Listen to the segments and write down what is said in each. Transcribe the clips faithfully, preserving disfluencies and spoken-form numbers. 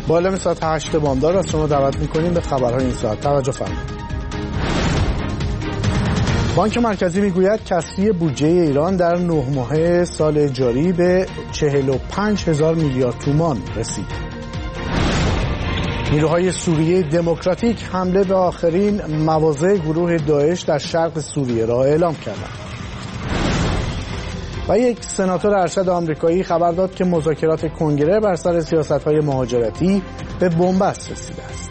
با اعلام ساعت هشت بامداد از شما دعوت می‌کنیم به خبرهای این ساعت. توجه فرمایید. بانک مرکزی میگوید کسری بودجه ایران در نه ماهه سال جاری به چهل و پنج هزار میلیارد تومان رسید. نیروهای سوریه دموکراتیک حمله به آخرین مواضع گروه داعش در شرق سوریه را اعلام کردند. و یک سناتور ارشد آمریکایی خبر داد که مذاکرات کنگره بر سر سیاست‌های مهاجرتی به بنبست رسیده است.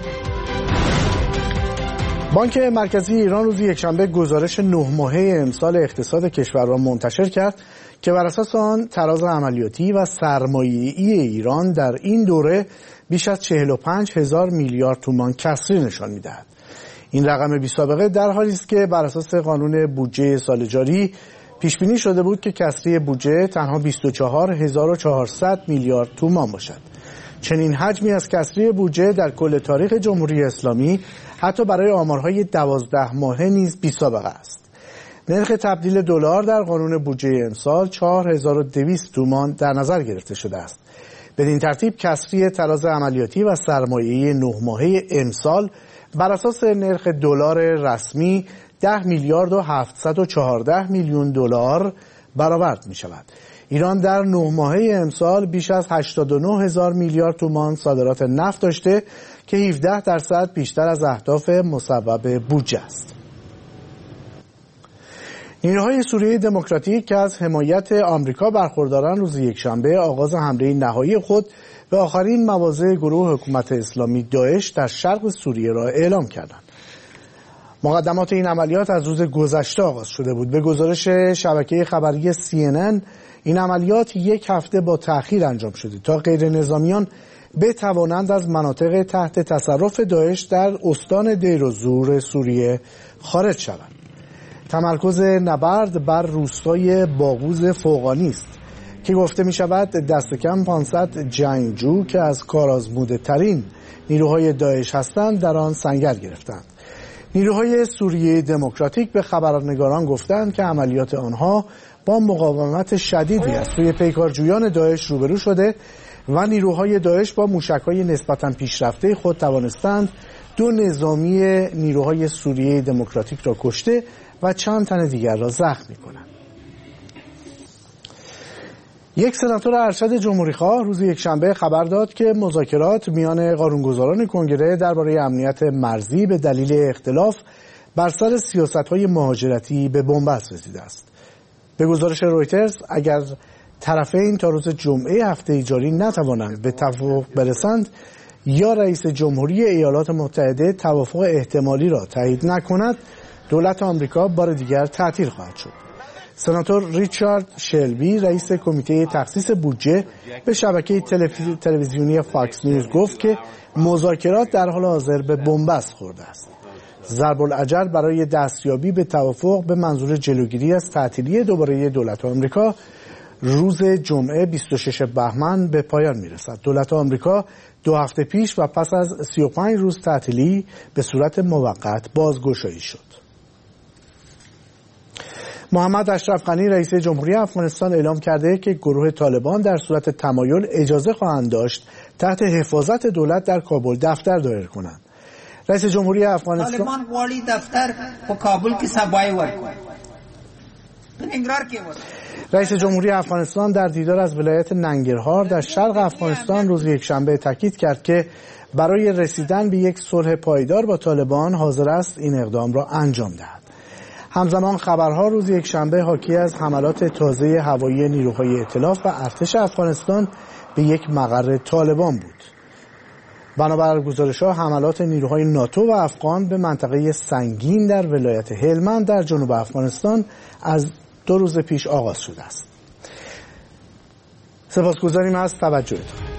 بانک مرکزی ایران روز یکشنبه گزارش نه ماهه امسال اقتصاد کشور را منتشر کرد که بر اساس آن تراز عملیاتی و سرمایه‌ای ایران در این دوره بیش از چهل و پنج هزار میلیارد تومان کسری نشان می‌دهد. این رقم بی‌سابقه در حالی است که بر اساس قانون بودجه سال جاری پیش بینی شده بود که کسری بودجه تنها بیست و چهار هزار و چهارصد میلیارد تومان باشد. چنین حجمی از کسری بودجه در کل تاریخ جمهوری اسلامی حتی برای آمارهای دوازده ماهه نیز بی‌سابقه است. نرخ تبدیل دلار در قانون بودجه امسال چهار هزار و دویست تومان در نظر گرفته شده است. بدین ترتیب کسری تراز عملیاتی و سرمایه‌ای نه ماهه امسال بر اساس نرخ دلار رسمی ده میلیارد و هفتصد و چهارده میلیون دلار برآورد می شود. ایران در نه ماهه امسال بیش از هشتاد و نه هزار میلیارد تومان صادرات نفت داشته که هفده درصد بیشتر از اهداف مصوب بودجه است. نیروهای سوریه دموکراتیک که از حمایت آمریکا برخوردارند روز یکشنبه آغاز حمله نهایی خود به آخرین مواضع گروه حکومت اسلامی داعش در شرق سوریه را اعلام کردند. مقدمات این عملیات از روز گذشته آغاز شده بود. به گزارش شبکه خبری سی ان ان این عملیات یک هفته با تأخیر انجام شده تا غیر نظامیان بتوانند از مناطق تحت تصرف داعش در استان دیر و زور سوریه خارج شوند. تمرکز نبرد بر روستای باغوز فوقانی است که گفته می شود دست کم پانصد جنگجو که از کارآزموده ترین نیروهای داعش هستند در آن سنگر گرفتند. نیروهای سوریه دموکراتیک به خبرنگاران گفتند که عملیات آنها با مقاومت شدیدی از سوی پیکارجویان داعش روبرو شده و نیروهای داعش با موشک‌های نسبتاً پیشرفته خود توانستند دو نظامی نیروهای سوریه دموکراتیک را کشته و چند تن دیگر را زخمی کنند. یک سناتور ارشد جمهوری‌خواه روز یکشنبه خبر داد که مذاکرات میان قانونگذاران کنگره درباره امنیت مرزی به دلیل اختلاف بر سر سیاست‌های مهاجرتی به بنبست رسیده است. به گزارش رویترز اگر طرفین تا روز جمعه هفته جاری نتوانند به توافق برسند یا رئیس جمهوری ایالات متحده توافق احتمالی را تایید نکند، دولت آمریکا بار دیگر تعطیل خواهد شد. سناتور ریچارد شلبی رئیس کمیته تخصیص بودجه به شبکه تلویزیونی فاکس نیوز گفت که مذاکرات در حال حاضر به بنبست خورده است. ضرب العجل برای دستیابی به توافق به منظور جلوگیری از تعطیلی دوباره دولت آمریکا روز جمعه بیست و شش بهمن به پایان میرسد. دولت آمریکا دو هفته پیش و پس از سی و پنج روز تعطیلی به صورت موقت بازگشایی شد. محمد اشرف غنی رئیس جمهوری افغانستان اعلام کرده که گروه طالبان در صورت تمایل اجازه خواهند داشت تحت حفاظت دولت در کابل دفتر دایر کنند. رئیس جمهوری افغانستان طالبان والی دفتر په کابل کې سبای ورکړي. رئیس جمهوری افغانستان در دیدار از ولایت ننگرهار در شرق افغانستان روز یکشنبه تاکید کرد که برای رسیدن به یک صلح پایدار با طالبان حاضر است این اقدام را انجام دهد. همزمان خبرها روز یکشنبه حاکی از حملات تازه هوایی نیروهای ائتلاف و ارتش افغانستان به یک مقر طالبان بود. بنابر گزارش‌ها حملات نیروهای ناتو و افغان به منطقه سنگین در ولایت هلمند در جنوب افغانستان از دو روز پیش آغاز شده است. سپاسگزاریم از توجهتان.